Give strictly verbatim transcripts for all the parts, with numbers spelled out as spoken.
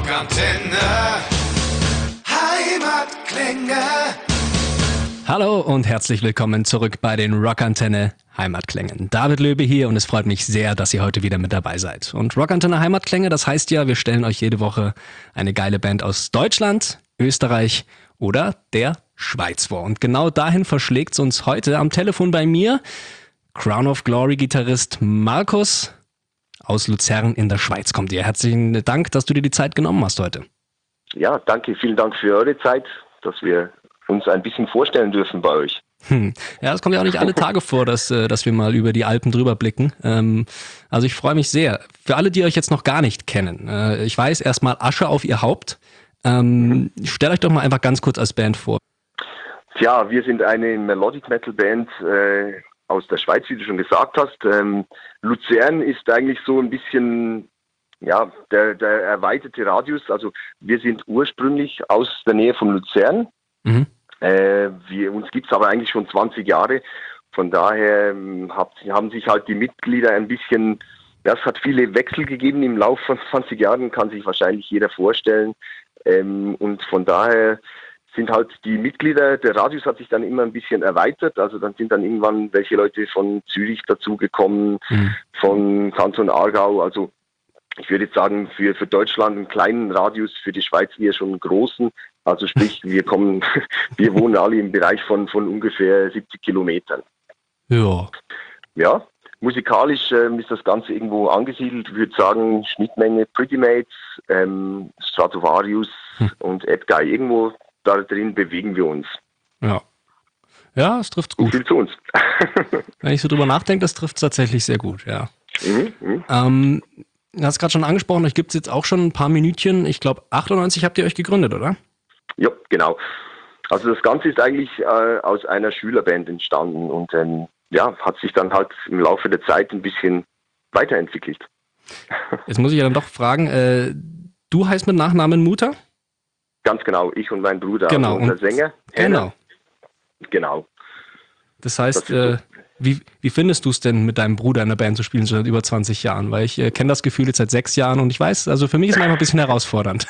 Rockantenne Heimatklänge. Hallo und herzlich willkommen zurück bei den Rockantenne Heimatklängen. David Löbe hier und es freut mich sehr, dass ihr heute wieder mit dabei seid. Und Rockantenne Heimatklänge, das heißt ja, wir stellen euch jede Woche eine geile Band aus Deutschland, Österreich oder der Schweiz vor. Und genau dahin verschlägt es uns heute am Telefon bei mir Crown of Glory Gitarrist Markus aus Luzern in der Schweiz kommt ihr. Herzlichen Dank, dass du dir die Zeit genommen hast heute. Ja, danke, vielen Dank für eure Zeit, dass wir uns ein bisschen vorstellen dürfen bei euch. Hm. Ja, es kommt ja auch nicht alle Tage vor, dass, dass wir mal über die Alpen drüber blicken. Ähm, also ich freue mich sehr. Für alle, die euch jetzt noch gar nicht kennen, äh, ich weiß erstmal Asche auf ihr Haupt. Ähm, stellt euch doch mal einfach ganz kurz als Band vor. Tja, wir sind eine Melodic Metal Band äh, aus der Schweiz, wie du schon gesagt hast. Ähm, Luzern ist eigentlich so ein bisschen ja der, der erweiterte Radius. Also wir sind ursprünglich aus der Nähe von Luzern. Mhm. Äh, wir, uns gibt es aber eigentlich schon zwanzig Jahre. Von daher ähm, hab, haben sich halt die Mitglieder ein bisschen, ja, es hat viele Wechsel gegeben im Laufe von zwanzig Jahren, kann sich wahrscheinlich jeder vorstellen. Ähm, und von daher sind halt die Mitglieder, der Radius hat sich dann immer ein bisschen erweitert, also dann sind dann irgendwann welche Leute von Zürich dazugekommen, mhm. von Kanton Aargau, also ich würde jetzt sagen, für, für Deutschland einen kleinen Radius, für die Schweiz eher schon einen großen, also sprich, wir kommen, wir wohnen alle im Bereich von, von ungefähr siebzig Kilometern. Ja. Ja, musikalisch ähm, ist das Ganze irgendwo angesiedelt, ich würde sagen, Schnittmenge Pretty Mates, ähm, Stratovarius hm. und Edguy, irgendwo da drin bewegen wir uns. Ja. Ja, es trifft gut. Viel zu uns. Wenn ich so drüber nachdenke, das trifft tatsächlich sehr gut, ja. Mhm, mh. ähm, du hast gerade schon angesprochen, euch gibt es jetzt auch schon ein paar Minütchen. Ich glaube, achtundneunzig habt ihr euch gegründet, oder? Ja, genau. Also das Ganze ist eigentlich äh, aus einer Schülerband entstanden und ähm, ja, hat sich dann halt im Laufe der Zeit ein bisschen weiterentwickelt. Jetzt muss ich ja dann doch fragen, äh, du heißt mit Nachnamen Mutter? Ganz genau, ich und mein Bruder, genau. also unser Sänger. Genau. Genau. Das heißt, das äh, wie, wie findest du es denn, mit deinem Bruder in der Band zu spielen, schon seit über zwanzig Jahren? Weil ich äh, kenne das Gefühl jetzt seit sechs Jahren und ich weiß, also für mich ist es manchmal ein bisschen herausfordernd.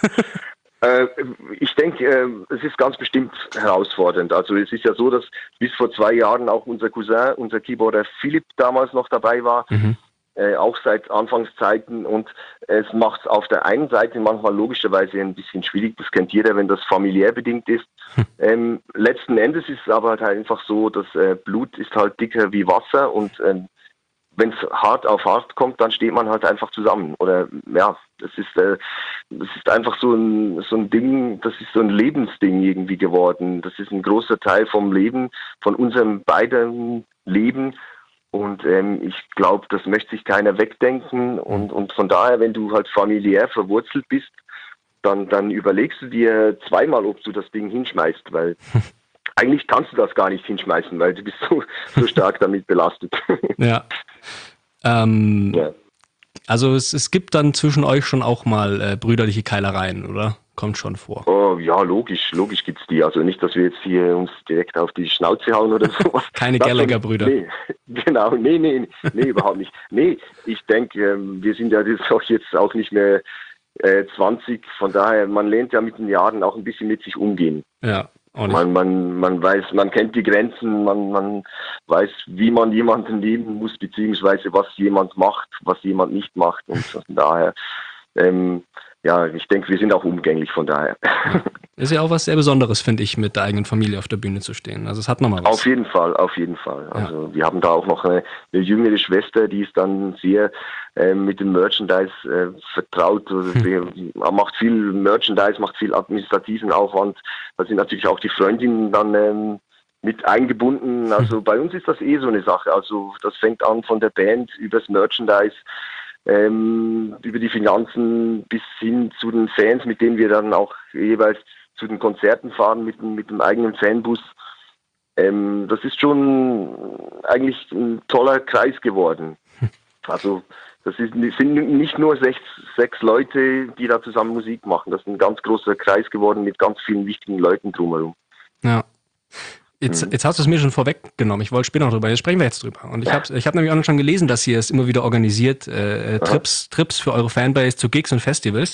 äh, ich denke, äh, es ist ganz bestimmt herausfordernd. Also es ist ja so, dass bis vor zwei Jahren auch unser Cousin, unser Keyboarder Philipp damals noch dabei war. Mhm. Äh, auch seit Anfangszeiten und es macht es auf der einen Seite manchmal logischerweise ein bisschen schwierig, das kennt jeder, wenn das familiär bedingt ist. Hm. Ähm, letzten Endes ist es aber halt einfach so, dass äh, Blut ist halt dicker wie Wasser und ähm, wenn es hart auf hart kommt, dann steht man halt einfach zusammen. Oder ja, das ist, äh, das ist einfach so ein, so ein Ding, das ist so ein Lebensding irgendwie geworden. Das ist ein großer Teil vom Leben, von unserem beiden Leben. Und ähm, ich glaube, das möchte sich keiner wegdenken. Und, und von daher, wenn du halt familiär verwurzelt bist, dann, dann überlegst du dir zweimal, ob du das Ding hinschmeißt, weil eigentlich kannst du das gar nicht hinschmeißen, weil du bist so, so stark damit belastet. Ja. Ähm, ja. Also es, es gibt dann zwischen euch schon auch mal äh, brüderliche Keilereien, oder? Kommt schon vor. Oh, ja, logisch, logisch gibt's die. Also nicht, dass wir jetzt hier uns direkt auf die Schnauze hauen oder sowas. Keine Gallagher-Brüder. Nee, genau, nee, nee, nee, überhaupt nicht. Nee, ich denke, wir sind ja auch jetzt auch nicht mehr äh, zwanzig, von daher, man lernt ja mit den Jahren auch ein bisschen mit sich umgehen. Ja, auch nicht. Man, man, man weiß, man kennt die Grenzen, man, man weiß, wie man jemanden lieben muss, beziehungsweise was jemand macht, was jemand nicht macht. Und von daher, ähm, ja, ich denke, wir sind auch umgänglich, von daher. Ist ja auch was sehr Besonderes, finde ich, mit der eigenen Familie auf der Bühne zu stehen. Also es hat nochmal was. Auf jeden Fall, auf jeden Fall. Also ja. Wir haben da auch noch eine, eine jüngere Schwester, die ist dann sehr äh, mit dem Merchandise äh, vertraut. Also hm. macht viel Merchandise, macht viel administrativen Aufwand. Da sind natürlich auch die Freundinnen dann ähm, mit eingebunden. Also hm. bei uns ist das eh so eine Sache. Also das fängt an von der Band übers Merchandise, Ähm, über die Finanzen bis hin zu den Fans, mit denen wir dann auch jeweils zu den Konzerten fahren mit, mit dem eigenen Fanbus. Ähm, das ist schon eigentlich ein toller Kreis geworden. Also das ist, sind nicht nur sechs, sechs Leute, die da zusammen Musik machen. Das ist ein ganz großer Kreis geworden mit ganz vielen wichtigen Leuten drumherum. Ja. Jetzt, jetzt hast du es mir schon vorweggenommen. Ich wollte später noch drüber. Jetzt sprechen wir jetzt drüber. Und ich habe ich hab nämlich auch schon gelesen, dass ihr es immer wieder organisiert, äh, Trips, Trips für eure Fanbase zu Gigs und Festivals.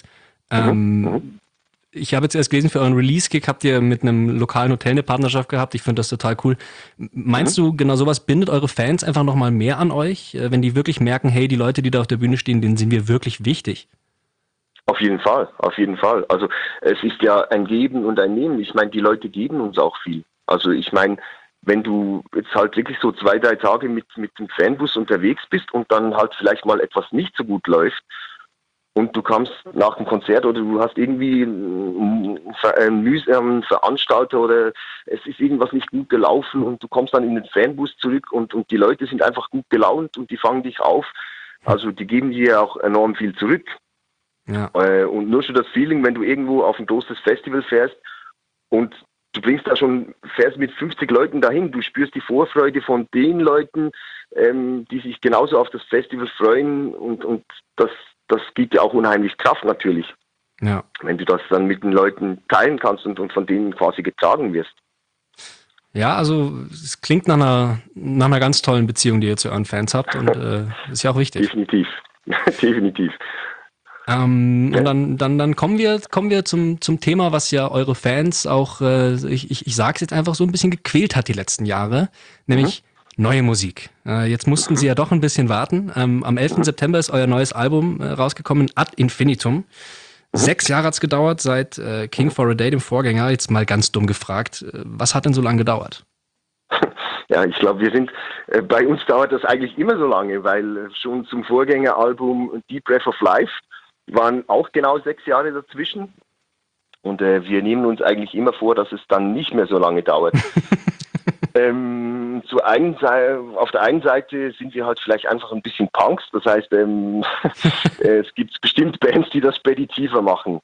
Ähm, Mhm. Ich habe jetzt erst gelesen, für euren Release-Kick habt ihr mit einem lokalen Hotel eine Partnerschaft gehabt. Ich finde das total cool. Meinst Mhm. du, genau sowas bindet eure Fans einfach nochmal mehr an euch, äh, wenn die wirklich merken, hey, die Leute, die da auf der Bühne stehen, denen sind wir wirklich wichtig? Auf jeden Fall, auf jeden Fall. Also es ist ja ein Geben und ein Nehmen. Ich meine, die Leute geben uns auch viel. Also ich meine, wenn du jetzt halt wirklich so zwei, drei Tage mit, mit dem Fanbus unterwegs bist und dann halt vielleicht mal etwas nicht so gut läuft und du kommst nach dem Konzert oder du hast irgendwie einen einen mühsamen Veranstalter oder es ist irgendwas nicht gut gelaufen und du kommst dann in den Fanbus zurück und, und die Leute sind einfach gut gelaunt und die fangen dich auf. Also die geben dir auch enorm viel zurück. Ja. Äh, und nur schon das Feeling, wenn du irgendwo auf ein großes Festival fährst und du bringst da schon, fährst mit fünfzig Leuten dahin, du spürst die Vorfreude von den Leuten, ähm, die sich genauso auf das Festival freuen und, und das, das gibt dir auch unheimlich Kraft natürlich, Ja. wenn du das dann mit den Leuten teilen kannst und, und von denen quasi getragen wirst. Ja, also es klingt nach einer, nach einer ganz tollen Beziehung, die ihr zu euren Fans habt und äh, ist ja auch wichtig. Definitiv, definitiv. Ähm, Ja. und dann, dann, dann kommen wir, kommen wir zum, zum Thema, was ja eure Fans auch, äh, ich, ich, ich sage es jetzt einfach so ein bisschen gequält hat die letzten Jahre, Mhm. nämlich neue Musik. Äh, jetzt mussten sie Mhm. ja doch ein bisschen warten. Ähm, am elften Mhm. September ist euer neues Album äh, rausgekommen, Ad Infinitum. Mhm. Sechs Jahre hat's gedauert seit äh, King Mhm. for a Day, dem Vorgänger. Jetzt mal ganz dumm gefragt, äh, was hat denn so lange gedauert? Ja, ich glaube, wir sind, äh, bei uns dauert das eigentlich immer so lange, weil äh, schon zum Vorgängeralbum Deep Breath of Life waren auch genau sechs Jahre dazwischen. Und äh, wir nehmen uns eigentlich immer vor, dass es dann nicht mehr so lange dauert. ähm, zu einen, auf der einen Seite sind wir halt vielleicht einfach ein bisschen Punks. Das heißt, ähm, es gibt bestimmt Bands, die das speditiver machen.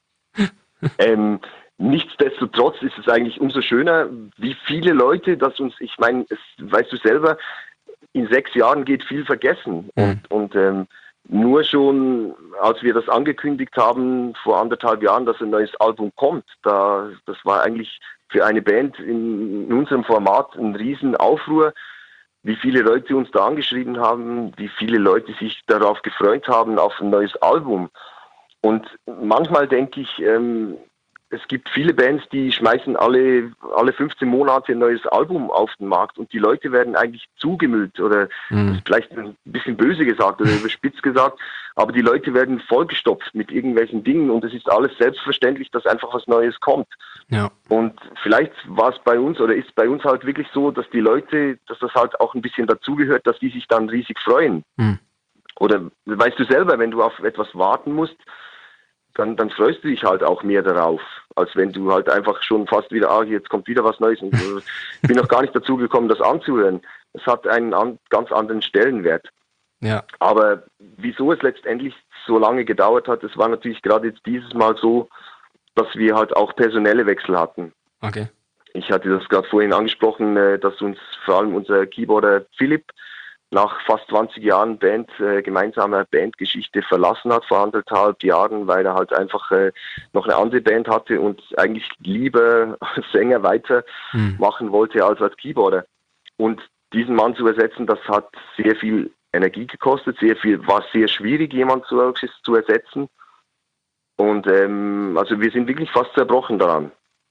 Ähm, nichtsdestotrotz ist es eigentlich umso schöner, wie viele Leute, dass uns, ich meine, es weißt du selber, in sechs Jahren geht viel vergessen. Hm. Und, und ähm, nur schon, als wir das angekündigt haben, vor anderthalb Jahren, dass ein neues Album kommt, da, das war eigentlich für eine Band in, in unserem Format ein Riesenaufruhr, wie viele Leute uns da angeschrieben haben, wie viele Leute sich darauf gefreut haben, auf ein neues Album. Und manchmal denke ich, ähm, es gibt viele Bands, die schmeißen alle, alle fünfzehn Monate ein neues Album auf den Markt und die Leute werden eigentlich zugemüllt oder das Hm. ist vielleicht ein bisschen böse gesagt oder überspitzt gesagt, aber die Leute werden vollgestopft mit irgendwelchen Dingen und es ist alles selbstverständlich, dass einfach was Neues kommt. Ja. Und vielleicht war es bei uns oder ist bei uns halt wirklich so, dass die Leute, dass das halt auch ein bisschen dazugehört, dass die sich dann riesig freuen. Hm. Oder weißt du selber, wenn du auf etwas warten musst, dann, dann freust du dich halt auch mehr darauf, als wenn du halt einfach schon fast wieder, ah, jetzt kommt wieder was Neues und äh, ich bin noch gar nicht dazu gekommen, das anzuhören. Es hat einen an, ganz anderen Stellenwert. Ja. Aber wieso es letztendlich so lange gedauert hat, das war natürlich gerade jetzt dieses Mal so, dass wir halt auch personelle Wechsel hatten. Okay. Ich hatte das gerade vorhin angesprochen, äh, dass uns vor allem unser Keyboarder Philipp nach fast zwanzig Jahren Band, äh, gemeinsamer Bandgeschichte verlassen hat, vor anderthalb Jahren, weil er halt einfach äh, noch eine andere Band hatte und eigentlich lieber als Sänger weitermachen Hm. wollte als als Keyboarder. Und diesen Mann zu ersetzen, das hat sehr viel Energie gekostet, sehr viel, war sehr schwierig, jemanden zu, zu ersetzen. Und ähm, also wir sind wirklich fast zerbrochen daran.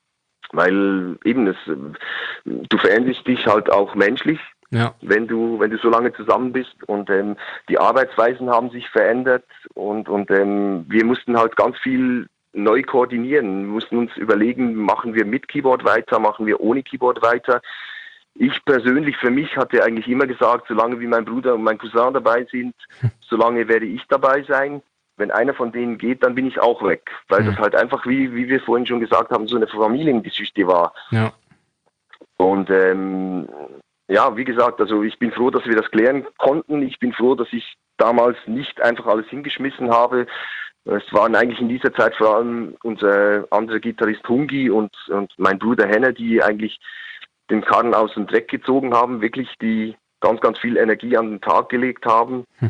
Weil eben, es, du veränderst dich halt auch menschlich, Ja. wenn du, wenn du so lange zusammen bist und ähm, die Arbeitsweisen haben sich verändert und, und ähm, wir mussten halt ganz viel neu koordinieren, wir mussten uns überlegen, machen wir mit Keyboard weiter, machen wir ohne Keyboard weiter. Ich persönlich, für mich, hatte eigentlich immer gesagt, solange wie mein Bruder und mein Cousin dabei sind, solange werde ich dabei sein. Wenn einer von denen geht, dann bin ich auch weg, weil das Hm. halt einfach, wie, wie wir vorhin schon gesagt haben, so eine Familiengeschichte war. Ja. Und ähm, ja, wie gesagt, also ich bin froh, dass wir das klären konnten. Ich bin froh, dass ich damals nicht einfach alles hingeschmissen habe. Es waren eigentlich in dieser Zeit vor allem unser anderer Gitarrist Hungi und, und mein Bruder Henner, die eigentlich den Karren aus dem Dreck gezogen haben, wirklich die ganz, ganz viel Energie an den Tag gelegt haben. Hm.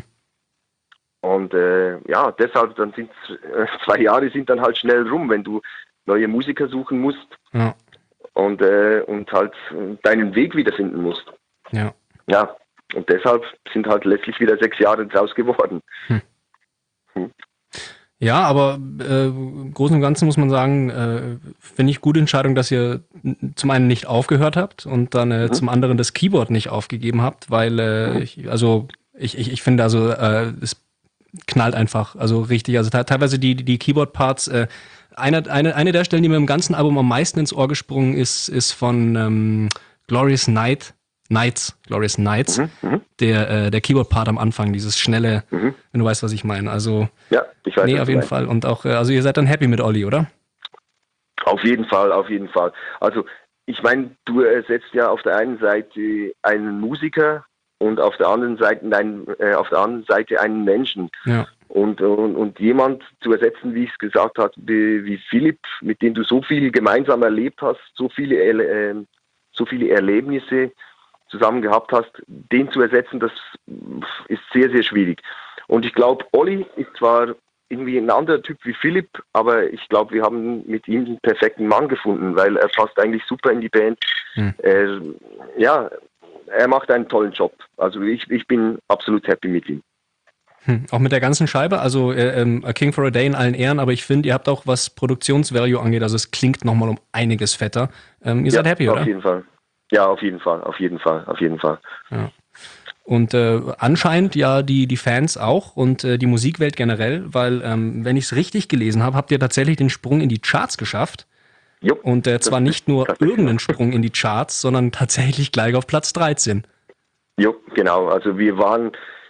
Und äh, ja, deshalb dann sind äh, zwei Jahre sind dann halt schnell rum, wenn du neue Musiker suchen musst. Ja. Und, äh, und halt deinen Weg wiederfinden musst. Ja. Ja, und deshalb sind halt letztlich wieder sechs Jahre draus geworden. Hm. Hm. Ja, aber äh, im Großen und Ganzen muss man sagen, äh, finde ich gute Entscheidung, dass ihr zum einen nicht aufgehört habt und dann äh, Mhm. zum anderen das Keyboard nicht aufgegeben habt, weil äh, Mhm. ich, also ich, ich, ich finde also äh, es knallt einfach, also richtig, also te teilweise die die Keyboard-Parts. Äh, eine, eine, eine der Stellen, die mir im ganzen Album am meisten ins Ohr gesprungen ist, ist von ähm, Glorious Night, Nights, Glorious Nights, Mhm. Mhm. der äh, der Keyboard-Part am Anfang, dieses schnelle, Mhm. wenn du weißt, was ich meine. Also Ja, ich weiß, nee, was auf du jeden meinst. Fall. Und auch, äh, also ihr seid dann happy mit Olli, oder? Auf jeden Fall, auf jeden Fall. Also ich meine, du ersetzt ja auf der einen Seite einen Musiker und auf der anderen Seite einen, äh, auf der anderen Seite einen Menschen. Ja. Und, und, und jemand zu ersetzen, wie ich es gesagt habe, wie, wie Philipp, mit dem du so viel gemeinsam erlebt hast, so viele, äh, so viele Erlebnisse zusammen gehabt hast, den zu ersetzen, das ist sehr, sehr schwierig. Und ich glaube, Olli ist zwar irgendwie ein anderer Typ wie Philipp, aber ich glaube, wir haben mit ihm den perfekten Mann gefunden, weil er passt eigentlich super in die Band. Hm. Er, ja, er macht einen tollen Job. Also ich, ich bin absolut happy mit ihm. Hm. Auch mit der ganzen Scheibe, also äh, ähm, A King for a Day in allen Ehren, aber ich finde, ihr habt auch, was Produktionsvalue angeht, also es klingt nochmal um einiges fetter. Ähm, ihr Ja, seid happy, auf oder? jeden Fall. Ja, auf jeden Fall, auf jeden Fall, auf jeden Fall. Ja. Und äh, anscheinend ja die, die Fans auch und äh, die Musikwelt generell, weil, ähm, wenn ich es richtig gelesen habe, habt ihr tatsächlich den Sprung in die Charts geschafft. Jo, Und äh, das zwar ist nicht nur tatsächlich irgendeinen so. Sprung in die Charts, sondern tatsächlich gleich auf Platz dreizehn. Jo, genau. Also wir waren,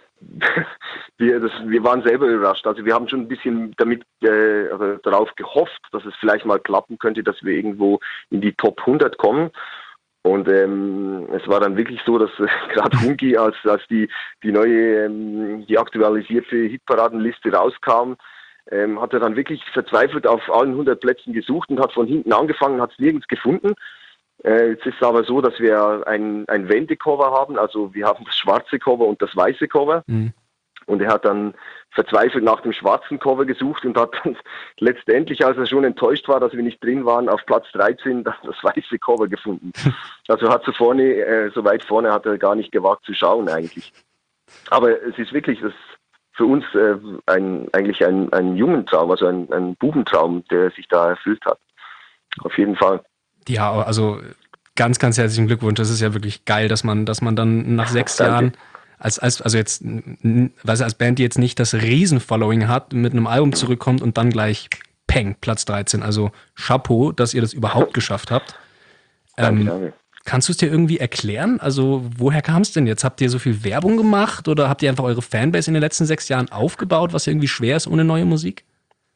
wir, das, wir waren selber überrascht. Also wir haben schon ein bisschen damit äh, also darauf gehofft, dass es vielleicht mal klappen könnte, dass wir irgendwo in die Top hundert kommen. Und ähm, es war dann wirklich so, dass äh, gerade Hunki, als, als die, die neue, ähm, die aktualisierte Hitparadenliste rauskam, ähm, hat er dann wirklich verzweifelt auf allen hundert Plätzen gesucht und hat von hinten angefangen, hat es nirgends gefunden. Äh, jetzt ist es aber so, dass wir ein, ein Wendecover haben, also wir haben das schwarze Cover und das weiße Cover. Mhm. Und er hat dann verzweifelt nach dem schwarzen Cover gesucht und hat dann letztendlich, als er schon enttäuscht war, dass wir nicht drin waren, auf Platz dreizehn das, das weiße Cover gefunden. Also hat so vorne, äh, so weit vorne hat er gar nicht gewagt zu schauen eigentlich. Aber es ist wirklich das für uns äh, ein, eigentlich ein, ein Jungentraum, also ein, ein Bubentraum, der sich da erfüllt hat. Auf jeden Fall. Ja, also ganz, ganz herzlichen Glückwunsch. Das ist ja wirklich geil, dass man, dass man dann nach sechs Danke. Jahren als, als, also jetzt, n- weiß ich, als Band, die jetzt nicht das Riesen-Following hat, mit einem Album zurückkommt und dann gleich Peng, Platz dreizehn. Also Chapeau, dass ihr das überhaupt geschafft habt. Danke, Ähm, danke. kannst du es dir irgendwie erklären? Also woher kam es denn jetzt? Habt ihr so viel Werbung gemacht oder habt ihr einfach eure Fanbase in den letzten sechs Jahren aufgebaut, was irgendwie schwer ist ohne neue Musik?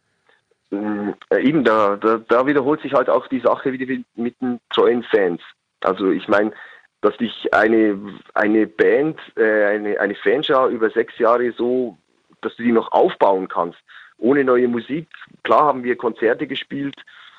Mm, äh, Eben, da, da, da wiederholt sich halt auch die Sache wieder mit, mit den treuen Fans. Also ich meine, dass dich eine, eine Band, äh, eine, eine Fanschar über sechs Jahre so, dass du die noch aufbauen kannst, ohne neue Musik. Klar haben wir Konzerte gespielt,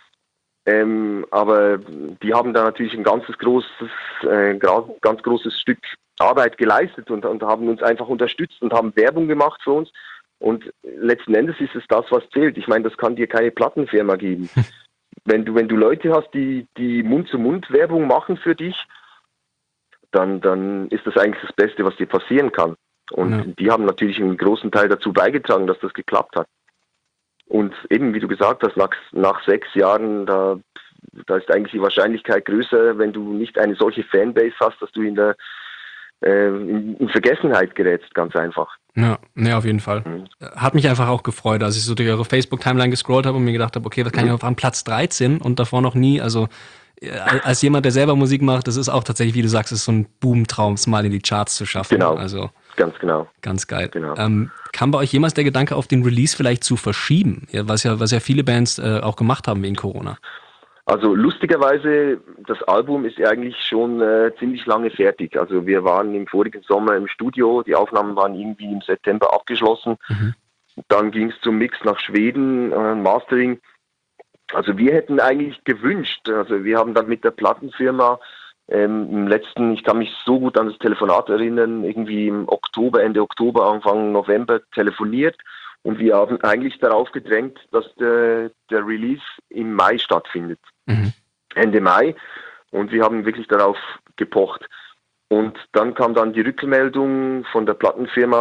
ähm, aber die haben da natürlich ein ganzes großes, äh, gra- ganz großes Stück Arbeit geleistet und, und haben uns einfach unterstützt und haben Werbung gemacht für uns. Und letzten Endes ist es das, was zählt. Ich meine, das kann dir keine Plattenfirma geben. Wenn du, wenn du Leute hast, die, die Mund-zu-Mund-Werbung machen für dich, dann, dann ist das eigentlich das Beste, was dir passieren kann. Und Ja. die haben natürlich einen großen Teil dazu beigetragen, dass das geklappt hat. Und eben, wie du gesagt hast, nach, nach sechs Jahren, da, da ist eigentlich die Wahrscheinlichkeit größer, wenn du nicht eine solche Fanbase hast, dass du in der äh, in, in Vergessenheit gerätst, ganz einfach. Ja, ne, auf jeden Fall. Mhm. Hat mich einfach auch gefreut, als ich so durch eure Facebook-Timeline gescrollt habe und mir gedacht habe, okay, was kann ich Mhm. auf an Platz dreizehn und davor noch nie. Also äh, als jemand, der selber Musik macht, das ist auch tatsächlich, wie du sagst, ist so ein Boomtraum, es mal in die Charts zu schaffen. Genau, Also ganz genau. ganz geil. Genau. Ähm, kam bei euch jemals der Gedanke auf den Release vielleicht zu verschieben? Ja, was ja, was ja viele Bands äh, auch gemacht haben wegen Corona. Also lustigerweise, das Album ist eigentlich schon äh, ziemlich lange fertig. Also wir waren im vorigen Sommer im Studio, die Aufnahmen waren irgendwie im September abgeschlossen. Mhm. Dann ging es zum Mix nach Schweden, äh, Mastering. Also wir hätten eigentlich gewünscht, also wir haben dann mit der Plattenfirma ähm, im letzten, ich kann mich so gut an das Telefonat erinnern, irgendwie im Oktober, Ende Oktober, Anfang November telefoniert und wir haben eigentlich darauf gedrängt, dass der, der Release im Mai stattfindet. Mhm. Ende Mai und wir haben wirklich darauf gepocht. Und dann kam dann die Rückmeldung von der Plattenfirma,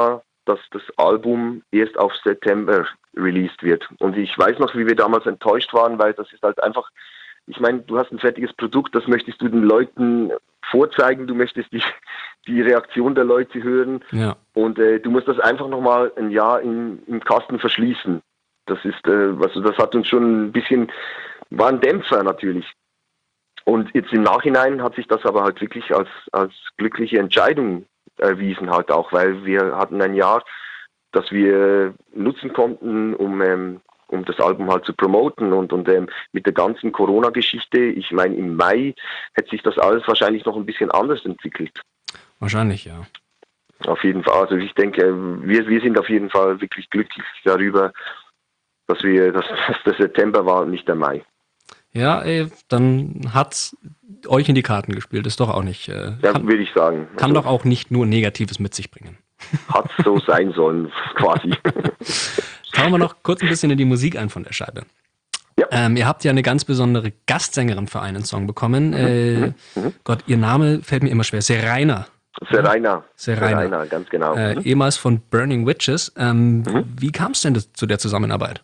dass das Album erst auf September released wird. Und ich weiß noch, wie wir damals enttäuscht waren, weil das ist halt einfach, ich meine, du hast ein fertiges Produkt, das möchtest du den Leuten vorzeigen, du möchtest die, die Reaktion der Leute hören Ja. und äh, du musst das einfach nochmal ein Jahr im, im Kasten verschließen. Das ist, äh, also das hat uns schon ein bisschen, war ein Dämpfer natürlich. Und jetzt im Nachhinein hat sich das aber halt wirklich als, als glückliche Entscheidung erwiesen halt auch, weil wir hatten ein Jahr, das wir nutzen konnten, um, ähm, um das Album halt zu promoten und, und ähm, mit der ganzen Corona-Geschichte, ich meine im Mai hätte sich das alles wahrscheinlich noch ein bisschen anders entwickelt. Wahrscheinlich, ja. Auf jeden Fall, also ich denke, wir, wir sind auf jeden Fall wirklich glücklich darüber, dass wir, dass, dass der September war und nicht der Mai. Ja, ey, dann hat's euch in die Karten gespielt, ist doch auch nicht. Äh, Ja, kann, würde ich sagen. Kann also, doch auch nicht nur Negatives mit sich bringen. Hat so sein sollen, quasi. Schauen wir noch kurz ein bisschen in die Musik ein von der Scheibe. Ja. Ähm, ihr habt ja eine ganz besondere Gastsängerin für einen Song bekommen. Äh, mhm. Gott, ihr Name fällt mir immer schwer. Serena. Serena. Serena. Serena, ganz genau. Äh, mhm. Ehemals von Burning Witches. Ähm, Mhm. Wie kam es denn das, zu der Zusammenarbeit?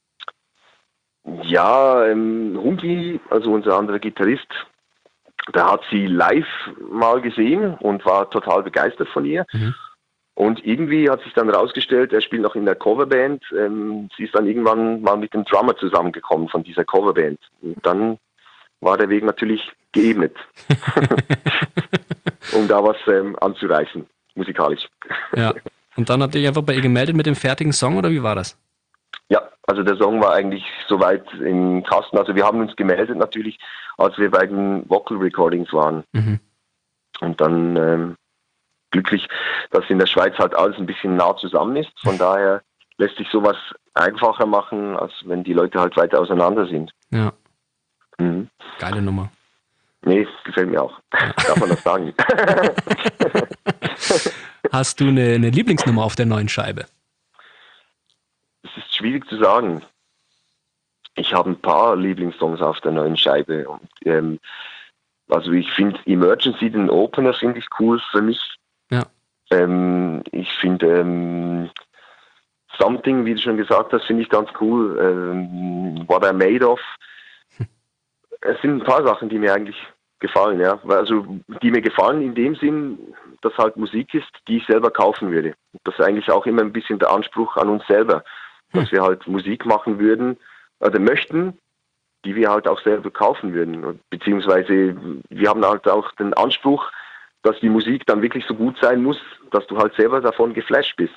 Ja, ähm, Hungi, also unser anderer Gitarrist, der hat sie live mal gesehen und war total begeistert von ihr. Mhm. Und irgendwie hat sich dann herausgestellt, er spielt noch in der Coverband. Ähm, sie ist dann irgendwann mal mit dem Drummer zusammengekommen von dieser Coverband. Und dann war der Weg natürlich geebnet, um da was ähm, anzureißen, musikalisch. Ja. Und dann habt ihr euch einfach bei ihr gemeldet mit dem fertigen Song oder wie war das? Ja, also der Song war eigentlich soweit im Kasten. Also wir haben uns gemeldet natürlich, als wir bei den Vocal Recordings waren. Mhm. Und dann ähm, glücklich, dass in der Schweiz halt alles ein bisschen nah zusammen ist. Von daher lässt sich sowas einfacher machen, als wenn die Leute halt weiter auseinander sind. Ja. Mhm. Geile Nummer. Nee, gefällt mir auch. Darf man das sagen? Hast du eine, eine Lieblingsnummer auf der neuen Scheibe? Es ist schwierig zu sagen. Ich habe ein paar Lieblingssongs auf der neuen Scheibe. Und, ähm, also ich finde Emergency, den Opener, finde ich cool für mich. Ja. Ähm, ich finde ähm, Something, wie du schon gesagt hast, finde ich ganz cool. Ähm, What I Made Of. Es sind ein paar Sachen, die mir eigentlich gefallen, ja. Also die mir gefallen in dem Sinn, dass halt Musik ist, die ich selber kaufen würde. Das ist eigentlich auch immer ein bisschen der Anspruch an uns selber, dass hm. wir halt Musik machen würden oder möchten, die wir halt auch selber kaufen würden. Beziehungsweise wir haben halt auch den Anspruch, dass die Musik dann wirklich so gut sein muss, dass du halt selber davon geflasht bist.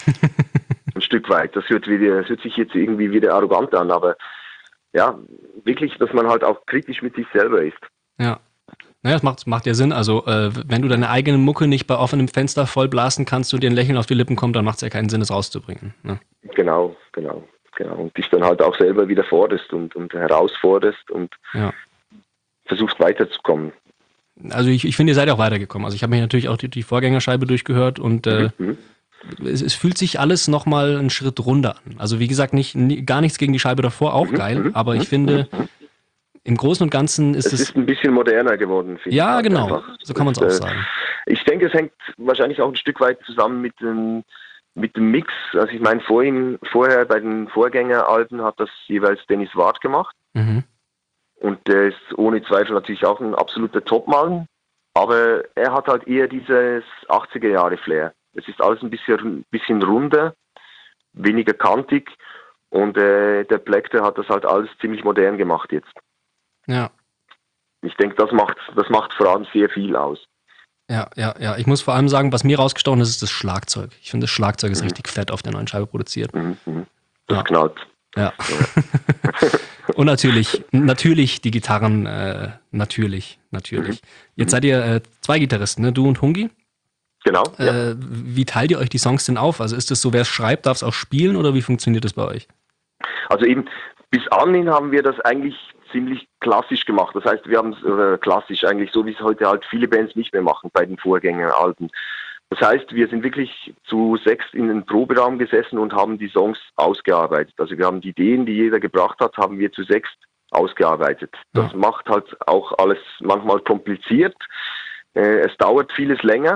Ein Stück weit. Das hört, wieder, das hört sich jetzt irgendwie wieder arrogant an, aber ja, wirklich, dass man halt auch kritisch mit sich selber ist. Ja. Naja, das macht, macht ja Sinn. Also, äh, wenn du deine eigene Mucke nicht bei offenem Fenster vollblasen kannst und dir ein Lächeln auf die Lippen kommt, dann macht es ja keinen Sinn, es rauszubringen. Ne? Genau, genau, genau. Und dich dann halt auch selber wieder forderst und, und herausforderst und ja. versuchst weiterzukommen. Also, ich, ich finde, ihr seid auch weitergekommen. Also, ich habe mir natürlich auch die, die Vorgängerscheibe durchgehört und äh, mhm. es, es fühlt sich alles nochmal einen Schritt runter an. Also, wie gesagt, nicht, nie, gar nichts gegen die Scheibe davor, auch mhm. geil, aber ich finde. Mhm. Im Großen und Ganzen ist es... Es ist ein bisschen moderner geworden, finde ja, ich. Ja, genau. Einfach. So kann man es auch äh, sagen. Ich denke, es hängt wahrscheinlich auch ein Stück weit zusammen mit dem, mit dem Mix. Also ich meine, vorhin, vorher bei den Vorgängeralben hat das jeweils Dennis Ward gemacht. Mhm. Und der ist ohne Zweifel natürlich auch ein absoluter Topmann. Aber er hat halt eher dieses achtziger-Jahre-Flair. Es ist alles ein bisschen, bisschen runder, weniger kantig. Und äh, der Black, der hat das halt alles ziemlich modern gemacht jetzt. Ja. Ich denke, das macht, das macht vor allem sehr viel aus. Ja, ja, ja. Ich muss vor allem sagen, was mir rausgestochen ist, ist das Schlagzeug. Ich finde, das Schlagzeug ist mhm. richtig fett auf der neuen Scheibe produziert. Mhm. Das ja. knallt. Ja. ja. Und natürlich, natürlich die Gitarren, äh, natürlich, natürlich. Mhm. Jetzt seid ihr äh, zwei Gitarristen, ne? Du und Hungi? Genau. Äh, ja. Wie teilt ihr euch die Songs denn auf? Also ist es so, wer es schreibt, darf es auch spielen oder wie funktioniert das bei euch? Also eben, bis anhin haben wir das eigentlich ziemlich klassisch gemacht. Das heißt, wir haben es äh, klassisch eigentlich so, wie es heute halt viele Bands nicht mehr machen bei den Vorgängeralben. Das heißt, wir sind wirklich zu sechs in den Proberaum gesessen und haben die Songs ausgearbeitet. Also wir haben die Ideen, die jeder gebracht hat, haben wir zu sechs ausgearbeitet. Das ja. macht halt auch alles manchmal kompliziert. Äh, es dauert vieles länger.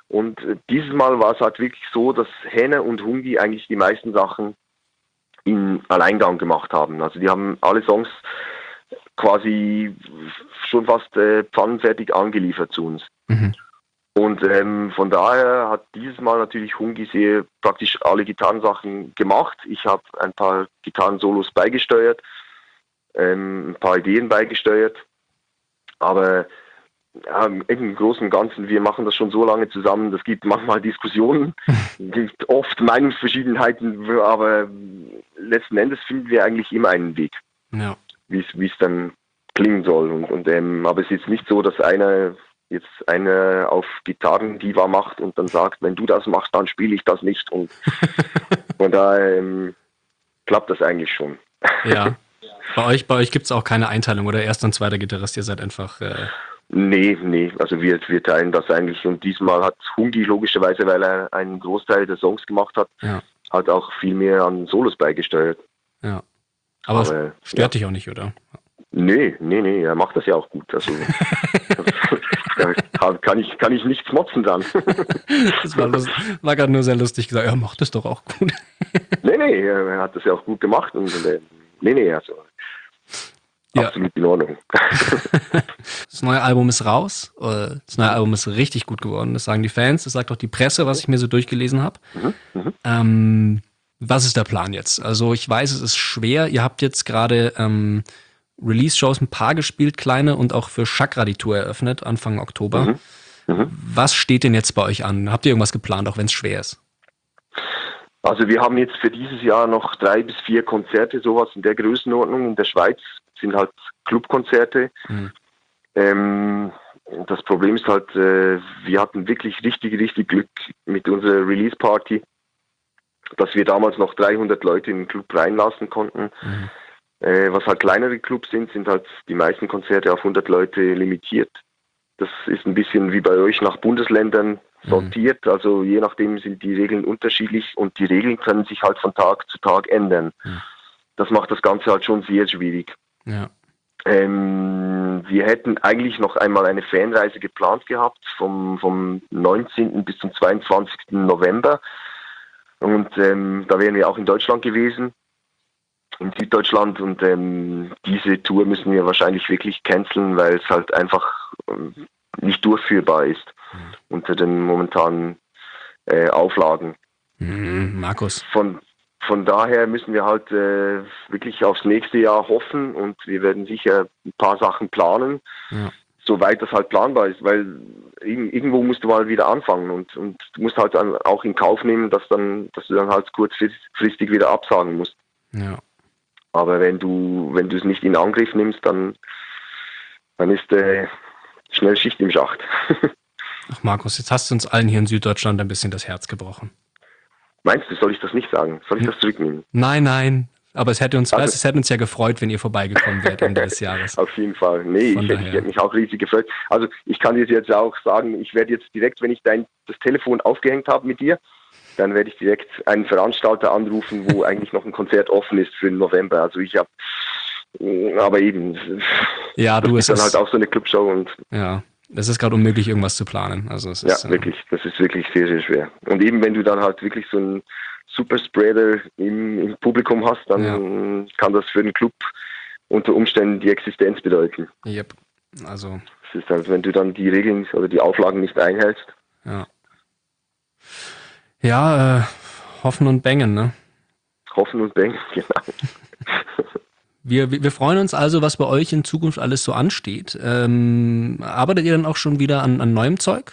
Und äh, dieses Mal war es halt wirklich so, dass Henne und Hungi eigentlich die meisten Sachen in Alleingang gemacht haben. Also die haben alle Songs quasi schon fast äh, pfannenfertig angeliefert zu uns. Mhm. Und ähm, von daher hat dieses Mal natürlich Hungi sehr praktisch alle Gitarrensachen gemacht. Ich habe ein paar Gitarrensolos beigesteuert, ähm, ein paar Ideen beigesteuert. Aber ja, im Großen und Ganzen, wir machen das schon so lange zusammen, es gibt manchmal Diskussionen, es gibt oft Meinungsverschiedenheiten, aber letzten Endes finden wir eigentlich immer einen Weg, ja. wie es dann klingen soll. Und, und ähm, aber es ist jetzt nicht so, dass einer jetzt eine auf Gitarren-Diva macht und dann sagt, wenn du das machst, dann spiele ich das nicht. Und von daher ähm, klappt das eigentlich schon. Ja. Bei euch, bei euch gibt es auch keine Einteilung, oder? Erster und zweiter Gitarrist, ihr seid einfach... Äh Nee, nee, also wir, wir teilen das eigentlich. Und diesmal hat Hungi logischerweise, weil er einen Großteil der Songs gemacht hat, ja. hat auch viel mehr an Solos beigesteuert. Ja. Aber, Aber stört ja. dich auch nicht, oder? Nee, nee, nee, er macht das ja auch gut. Also da kann ich, kann ich nichts motzen dran. Das war, war gerade nur sehr lustig gesagt, er macht das doch auch gut. Nee, nee, er hat das ja auch gut gemacht. Und, nee, nee, also ja. Absolut in Ordnung. Das neue Album ist raus. Das neue Album ist richtig gut geworden. Das sagen die Fans, das sagt auch die Presse, was ich mir so durchgelesen habe. Mhm, mhm. Ähm, was ist der Plan jetzt? Also ich weiß, es ist schwer. Ihr habt jetzt gerade ähm, Release-Shows ein paar gespielt, kleine, und auch für Chakra die Tour eröffnet, Anfang Oktober. Mhm, mhm. Was steht denn jetzt bei euch an? Habt ihr irgendwas geplant, auch wenn es schwer ist? Also wir haben jetzt für dieses Jahr noch drei bis vier Konzerte, sowas in der Größenordnung in der Schweiz. Sind halt Clubkonzerte. Mhm. Ähm, das Problem ist halt, äh, wir hatten wirklich richtig, richtig Glück mit unserer Release-Party, dass wir damals noch dreihundert Leute in den Club reinlassen konnten. Mhm. Äh, was halt kleinere Clubs sind, sind halt die meisten Konzerte auf hundert Leute limitiert. Das ist ein bisschen wie bei euch nach Bundesländern sortiert. Mhm. Also je nachdem sind die Regeln unterschiedlich und die Regeln können sich halt von Tag zu Tag ändern. Mhm. Das macht das Ganze halt schon sehr schwierig. Ja. Ähm, wir hätten eigentlich noch einmal eine Fanreise geplant gehabt vom, vom neunzehnten bis zum zweiundzwanzigsten November. Und ähm, da wären wir auch in Deutschland gewesen, in Süddeutschland. Und ähm, diese Tour müssen wir wahrscheinlich wirklich canceln, weil es halt einfach ähm, nicht durchführbar ist mhm. unter den momentanen äh, Auflagen. Mhm, Markus. Von Von daher müssen wir halt äh, wirklich aufs nächste Jahr hoffen und wir werden sicher ein paar Sachen planen, ja. soweit das halt planbar ist, weil irgendwo musst du mal wieder anfangen und, und du musst halt dann auch in Kauf nehmen, dass dann, dass du dann halt kurzfristig wieder absagen musst. Ja. Aber wenn du, wenn du es nicht in Angriff nimmst, dann, dann ist äh, schnell Schicht im Schacht. Ach Markus, jetzt hast du uns allen hier in Süddeutschland ein bisschen das Herz gebrochen. Meinst du, soll ich das nicht sagen? Soll ich das zurücknehmen? Nein, nein. Aber es hätte uns, also, es hätte uns ja gefreut, wenn ihr vorbeigekommen wärt Ende des Jahres. Auf jeden Fall. Nee, ich, ich hätte mich auch riesig gefreut. Also ich kann dir jetzt auch sagen, ich werde jetzt direkt, wenn ich dein, das Telefon aufgehängt habe mit dir, dann werde ich direkt einen Veranstalter anrufen, wo eigentlich noch ein Konzert offen ist für den November. Also ich habe, aber eben, ja, du, das ist dann halt auch so eine Clubshow und ja. Es ist gerade unmöglich, irgendwas zu planen. Also es ist, ja, wirklich. Das ist wirklich sehr, sehr schwer. Und eben, wenn du dann halt wirklich so einen Superspreader im, im Publikum hast, dann ja. kann das für den Club unter Umständen die Existenz bedeuten. Yep. Also. Es ist halt, wenn du dann die Regeln oder die Auflagen nicht einhältst. Ja. Ja, äh, hoffen und bängen, ne? Hoffen und bängen, genau. Wir, wir freuen uns also, was bei euch in Zukunft alles so ansteht. Ähm, arbeitet ihr dann auch schon wieder an, an neuem Zeug?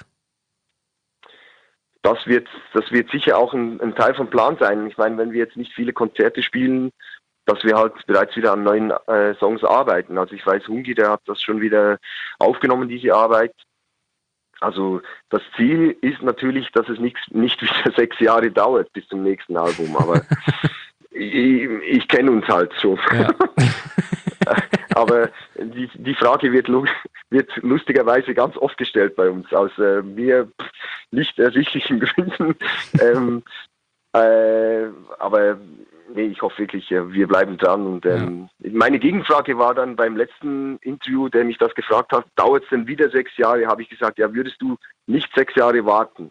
Das wird, das wird sicher auch ein, ein Teil vom Plan sein. Ich meine, wenn wir jetzt nicht viele Konzerte spielen, dass wir halt bereits wieder an neuen äh, Songs arbeiten. Also ich weiß, Hungi, der hat das schon wieder aufgenommen, diese Arbeit. Also das Ziel ist natürlich, dass es nicht, nicht wieder sechs Jahre dauert bis zum nächsten Album, aber ich, ich kenne uns halt schon. Ja. Aber die, die Frage wird, wird lustigerweise ganz oft gestellt bei uns, aus äh, mir nicht ersichtlichen Gründen. ähm, äh, aber nee, ich hoffe wirklich, wir bleiben dran. Und ähm, ja. meine Gegenfrage war dann beim letzten Interview, der mich das gefragt hat, dauert es denn wieder sechs Jahre? Habe ich gesagt, ja, würdest du nicht sechs Jahre warten?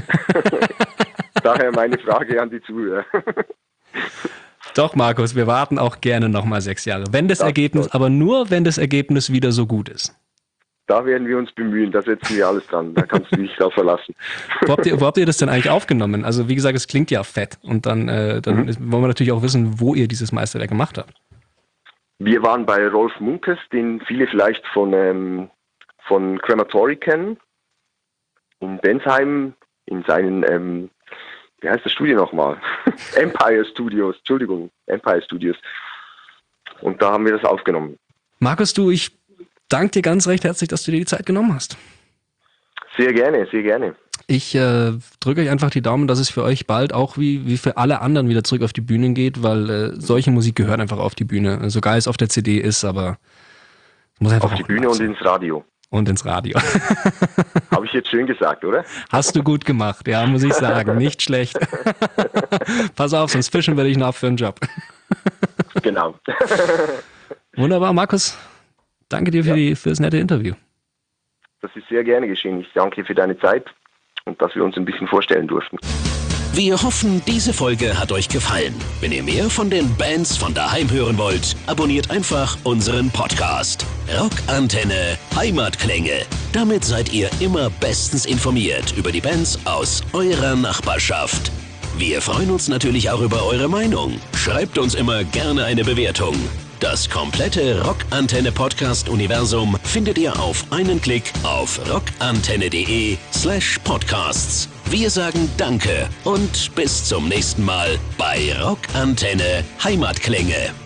Daher meine Frage an die Zuhörer. Doch, Markus, wir warten auch gerne nochmal sechs Jahre. Wenn das, das Ergebnis, aber nur, wenn das Ergebnis wieder so gut ist. Da werden wir uns bemühen, da setzen wir alles dran, da kannst du dich drauf verlassen. Wo habt ihr, wo habt ihr das denn eigentlich aufgenommen? Also wie gesagt, es klingt ja fett und dann, äh, dann mhm. ist, wollen wir natürlich auch wissen, wo ihr dieses Meisterwerk gemacht habt. Wir waren bei Rolf Munkes, den viele vielleicht von, ähm, von Crematory kennen, in Bensheim, in seinen, ähm, wie heißt das Studio nochmal? Empire Studios, Entschuldigung, Empire Studios. Und da haben wir das aufgenommen. Markus, du, ich danke dir ganz recht herzlich, dass du dir die Zeit genommen hast. Sehr gerne, sehr gerne. Ich äh, drücke euch einfach die Daumen, dass es für euch bald auch wie, wie für alle anderen wieder zurück auf die Bühnen geht, weil äh, solche Musik gehört einfach auf die Bühne. So geil es auf der C D ist, aber es muss einfach auf die Bühne und ins Radio. Und ins Radio. Habe ich jetzt schön gesagt, oder? Hast du gut gemacht, ja, muss ich sagen. Nicht schlecht. Pass auf, sonst fischen wir dich noch für einen Job. Genau. Wunderbar, Markus. Danke dir für, ja. die, für das nette Interview. Das ist sehr gerne geschehen. Ich danke für deine Zeit und dass wir uns ein bisschen vorstellen durften. Wir hoffen, diese Folge hat euch gefallen. Wenn ihr mehr von den Bands von daheim hören wollt, abonniert einfach unseren Podcast. Rockantenne Heimatklänge. Damit seid ihr immer bestens informiert über die Bands aus eurer Nachbarschaft. Wir freuen uns natürlich auch über eure Meinung. Schreibt uns immer gerne eine Bewertung. Das komplette Rockantenne-Podcast-Universum findet ihr auf einen Klick auf rockantenne.de slash podcasts. Wir sagen Danke und bis zum nächsten Mal bei Rockantenne Heimatklänge.